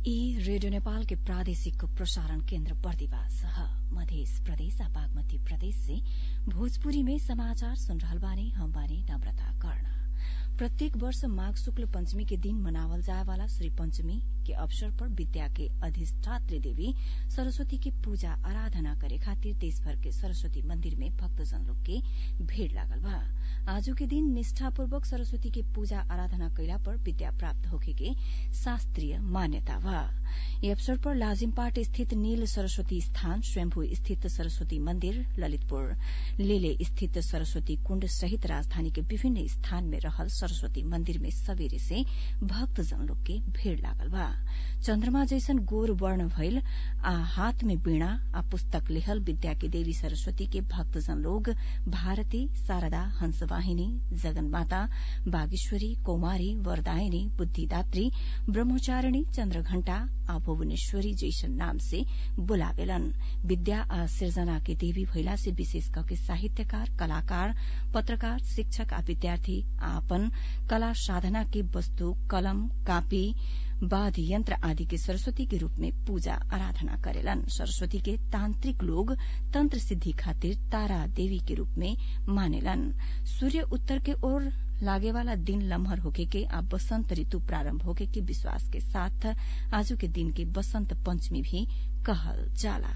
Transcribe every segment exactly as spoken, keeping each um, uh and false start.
ई रेडियो नेपाल के प्रादेशिक प्रसारण केन्द्र बर्दिवास मध्य प्रदेश आ बागमती प्रदेश से भोजपुरी में समाचार सुन रहल बानी। हम बानी नम्रता कर्ण। प्रत्येक वर्ष माघ शुक्ल पंचमी के दिन मनावल जाए वाला श्री पंचमी के अवसर पर विद्या के अधिष्ठात्री देवी सरस्वती की पूजा आराधना करे खातिर देशभर के सरस्वती मंदिर में भक्तजन लोग के भीड़ लागल बा। आजू के दिन निष्ठापूर्वक सरस्वती के पूजा आराधना कैला पर विद्या प्राप्त होखे के शास्त्रीय मान्यता बा। यह अवसर पर लाजिमपाट स्थित नील सरस्वती स्थान, स्वयंभू स्थित सरस्वती मंदिर, ललितपुर लेले स्थित सरस्वती कुंड सहित राजधानी के विभिन्न स्थान में रहल सरस्वती मंदिर में सवेरे से भक्तजन लोग के भीड़ लागल बा। चन्द्रमा जैसन गोर वर्ण भइल आ हाथ में वीणा आ पुस्तक लेहल विद्या के देवी सरस्वती के भक्तजन लोग भारती, शारदा, हंसवाहिनी, जगन्माता, बागेश्वरी, कौमारी, वरदायिनी, बुद्धिदात्री, ब्रह्मचारिणी, चन्द्रघण्टा आ भुवनेश्वरी जैसन नाम से बुलावेलन। विद्या आ सृजना के देवी भइला से विशेष करके साहित्यकार, कलाकार, पत्रकार, शिक्षक आ विद्यार्थी आपन कला साधना के वस्तु कलम, कापी, वाद्य यंत्र आदि के सरस्वती के रूप में पूजा आराधना करेलन। सरस्वती के तांत्रिक लोग तंत्र सिद्धि खातिर तारा देवी के रूप में मानेलन। सूर्य उत्तर के ओर लागे वाला दिन लम्हर होके के आ बसंत ऋतु प्रारंभ होके के विश्वास के साथ आजू के दिन के बसंत पंचमी भी कहल जाला।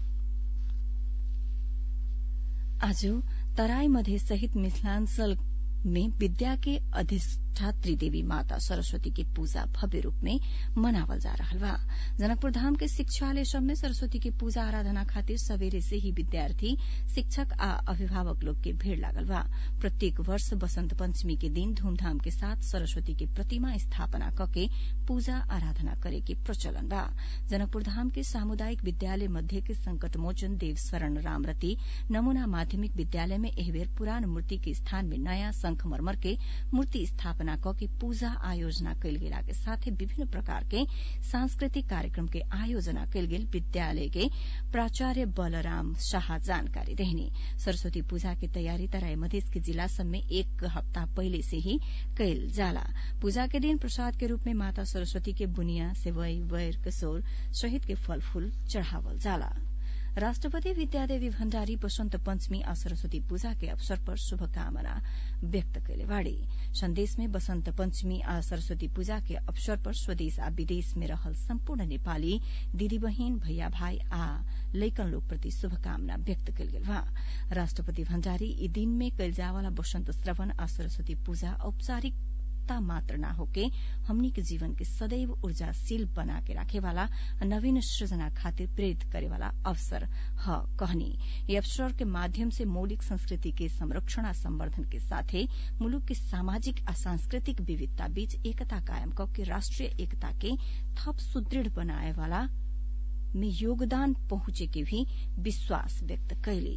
आजू तराई मध्य सहित मिथिलांचल में विद्या के अधिष्ठात्री देवी माता सरस्वती की पूजा भव्य रूप में मनावल जा रहा बा। जनकपुर धाम के शिक्षालय सब में सरस्वती की पूजा आराधना खातिर सवेरे से ही विद्यार्थी, शिक्षक आ अभिभावक लोग के भीड़ लागल बा। प्रत्येक वर्ष बसंत पंचमी के दिन धूमधाम के साथ सरस्वती की प्रतिमा स्थापना करके पूजा आराधना करे के प्रचलन बा। जनकपुर धाम के सामुदायिक विद्यालय मध्य के संकट मोचन देव स्वर्ण रामरती नमूना माध्यमिक विद्यालय में एह बेर पुरान मूर्ति के स्थान में नयाँ संखमरमर के मूर्ति स्थापना क के पूजा आयोजना कैल गेला के साथ विभिन्न प्रकार के सांस्कृतिक कार्यक्रम के आयोजना कैल गेल विद्यालय के प्राचार्य बलराम शाह जानकारी देहनी। सरस्वती पूजा के तैयारी तराई मधेश के जिला सब में एक हफ्ता पहले से ही कैल जाला। पूजा के दिन प्रसाद के रूप में माता सरस्वती के बुनिया, सेवई, बैर, कसोर सहित के फल फूल चढ़ावल जाला। राष्ट्रपति विद्यादेवी भण्डारी बसंत पंचमी आ सरस्वती पूजा के अवसर पर शुभकामना व्यक्त कैले बाड़ी। संदेश में बसंत पंचमी आ सरस्वती पूजा के अवसर पर स्वदेश आ विदेश में रहल सम्पूर्ण नेपाली दिदी बहिन, भैया भाई आ लैकन लोग प्रति शुभकामना व्यक्त कैल गेल बा। राष्ट्रपति भण्डारी ई दिन में कैल जावाला बसंत श्रवण आ सरस्वती पूजा औपचारिक मात्र न होके हमनी के जीवन के सदैव ऊर्जाशील बना के राखे वाला नवीन सृजना खातिर प्रेरित करे वाला अवसर ह कहनी। ये अवसर के माध्यम से मौलिक संस्कृति के संरक्षण आ संवर्धन के साथे मुलुक के सामाजिक आ सांस्कृतिक विविधता बीच एकता कायम करके राष्ट्रीय एकता के थप सुदृढ़ बनाए वाला में योगदान पहुंचे के भी विश्वास व्यक्त कैली।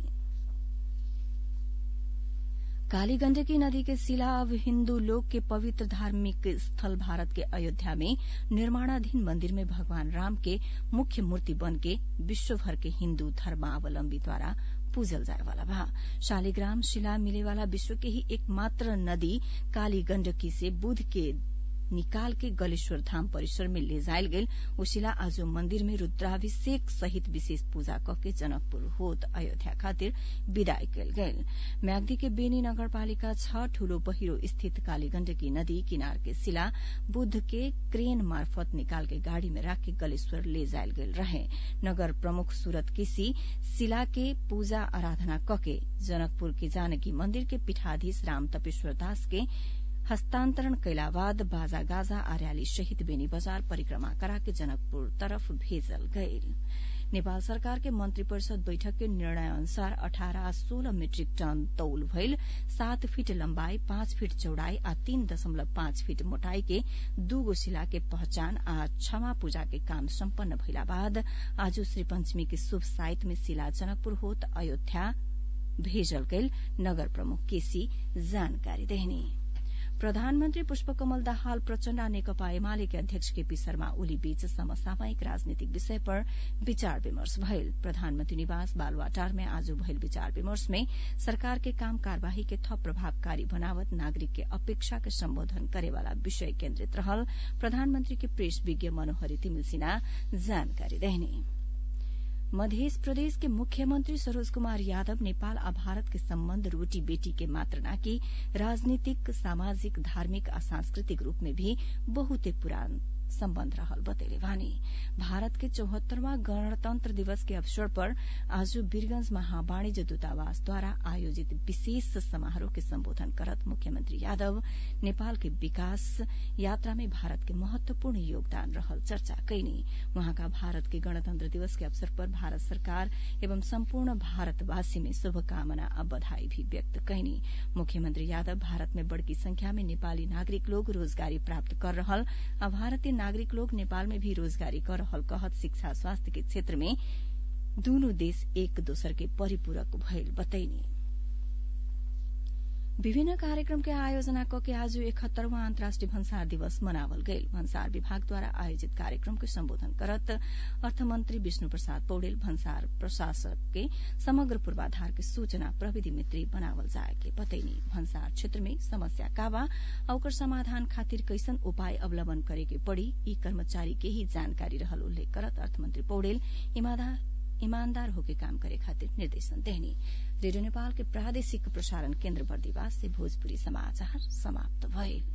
काली गंडकी नदी के शिला अब हिन्दू लोग के पवित्र धार्मिक स्थल भारत के अयोध्या में निर्माणाधीन मंदिर में भगवान राम के मुख्य मूर्ति बन के विश्वभर के हिन्दू धर्मावलंबी द्वारा पूजल जाए वाला बा। शालिग्राम शिला मिले वाला विश्व के ही एकमात्र नदी काली गंडकी से बुध के निकाल के गलेश्वर धाम परिसर में ले जायल गेल ओ शिला आज मंदिर में रुद्राभिषेक सहित विशेष पूजा करके जनकपुर होत अयोध्या खातिर विदाई कैल गेल। म्याग्दी के बेनी नगरपालिका छ ठूलो बहिरो स्थित काली गंडकी नदी किनार के शिला बुध के क्रेन मार्फत निकाल के गाड़ी में राख के गलेश्वर ले जायल गेल रहे। नगर प्रमुख सूरत केसी शिला के पूजा आराधना करके जनकपुर के जानकी मंदिर के पीठाधीश राम तपेश्वर दास के हस्तांतरण कैला बाद बाजा गाजा आ रैली सहित बेनी बजार परिक्रमा करा के जनकपुर तरफ भेजल गईल। नेपाल सरकार के मंत्री परिषद बैठक के निर्णय अनुसार अठारह आ सोलह मीट्रिक टन तौल भइल सात फीट लम्बाई, पांच फीट चौड़ाई आ तीन दशमलव पांच फीट मोटाई के दूगो शिला के पहचान आ क्षमा पूजा के काम सम्पन्न भइला बाद आज श्री पंचमी के शुभ साइत में शिला जनकपुर होत अयोध्या भेजल गईल। नगर प्रमुख केसी जानकारी देहनी। प्रधानमन्त्री पुष्पकमल दाहाल प्रचण्ड आ नेकपा एमालेका अध्यक्ष केपी शर्मा ओली बीच समसामयिक राजनीतिक विषय पर विचार विमर्श भइल। प्रधानमन्त्री निवास बालुवाटारमे आज भइल विचार विमर्श में सरकार के काम कार्यवाही के थप प्रभावकारी बनावत नागरिक के अपेक्षा के सम्बोधन करेवाला विषय केन्द्रित रहल प्रधानमन्त्री के प्रेस विज्ञ मनोहरी तिमिल सिन्हा जानकारी देहनी। मध्य प्रदेश के मुख्यमंत्री सरोज कुमार यादव नेपाल आ भारत के सम्बन्ध रोटी बेटी के मात्र नाकि राजनीतिक, सामाजिक, धार्मिक आ सांस्कृतिक रूप में भी बहुते पुरान सम्बन्ध रहल बतैले वानी। भारत के चौहत्तरवां गणतन्त्र दिवस के अवसर पर आज वीरगंज महावाणिज्य दूतावास द्वारा आयोजित विशेष समारोह के सम्बोधन करत मुख्यमंत्री यादव नेपाल के विकास यात्रा में भारत के महत्वपूर्ण योगदान रहल चर्चा कैनी। वहाँका भारत के गणतन्त्र दिवस के अवसर पर भारत सरकार एवं सम्पूर्ण भारतवासी में शुभकामना आ बधाई भी व्यक्त कैनी। मुख्यमंत्री यादव भारत में बड़की संख्या में नेपाली नागरिक लोग रोजगारी प्राप्त कर रहल आ भारतीय नागरिक लोग नेपाल में भी रोजगारी कर रहल कहत शिक्षा स्वास्थ्य के क्षेत्र में दूनु देश एक दोसर के परिपूरक भइल बतैनी। विभिन्न कार्यक्रम के आयोजना क के आज इकहत्तरवां अन्तर्राष्ट्रिय भन्सार दिवस मनावल गईल। भन्सार विभागद्वारा आयोजित कार्यक्रम के सम्बोधन करत अर्थमन्त्री विष्णु प्रसाद पौडेल भन्सार प्रशासक के समग्र पूर्वाधार के सूचना प्रविधि मित्री बनावल जाए के बतैनी। भन्सार क्षेत्र में समस्या का बा आ ओकर समाधान खातिर कैसन उपाय अवलम्बन करे के पड़ी यी कर्मचारी के ही जानकारी रहल उल्लेख करत अर्थमन्त्री पौडेल ईमानदार ईमानदार होके काम करे खातिर निर्देशन देहनी। रेडियो नेपाल के प्रादेशिक प्रसारण केन्द्र बर्दिवास से भोजपुरी समाचार समाप्त भइल।